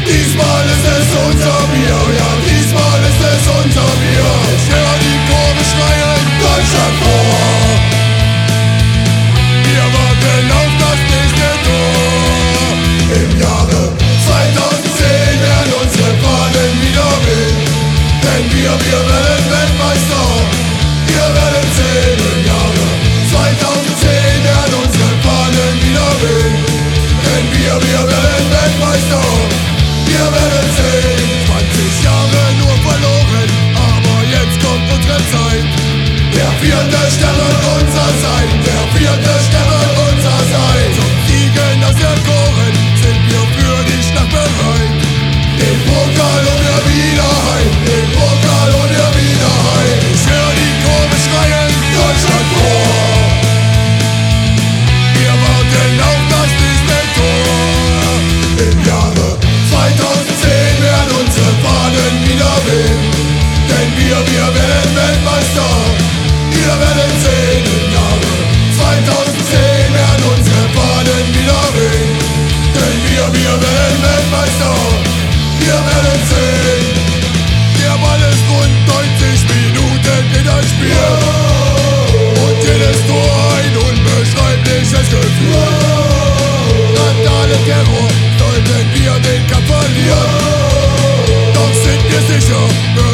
Diesmal ist es unser Bier, ja, diesmal ist es unser Bier. Ich höre die Kurve schreien, Deutschland vor. Wir warten auf das nächste Tor. Im Jahre 2010 werden unsere Fahnen wieder wehen. Denn wir werden Weltmeister, wir werden sehen. Im Jahre 2010 werden unsere Fahnen wieder wehen. Denn wir werden Weltmeister, wir werden sehen. 20 Jahre nur verloren, aber jetzt kommt unsere Zeit. Der vierte Stern wird unser sein, der vierte Stern wird unser sein. Zum Siegen aus der Koren sind wir für die Schlacht bereit. Den Pokal und der Wiederheim, den Pokal und der Wiederheim. Ich höre die Kurve schreien, Deutschland vor. Wir warten auf das nächste Tor. Im Jahre 2010 werden unsere Fahnen wieder wehen. Denn wir werden Weltmeister, wir werden sehen. Im Jahre 2010 werden unsere Fahnen wieder wehen. Denn wir werden Weltmeister, wir werden sehen. Der Ball ist rund 90 Minuten in das Spiel. Und jedes Tor ein unbeschreibliches Gefühl. Randale Terror, sollten wir den Kampf verlieren. Doch sind wir sicher,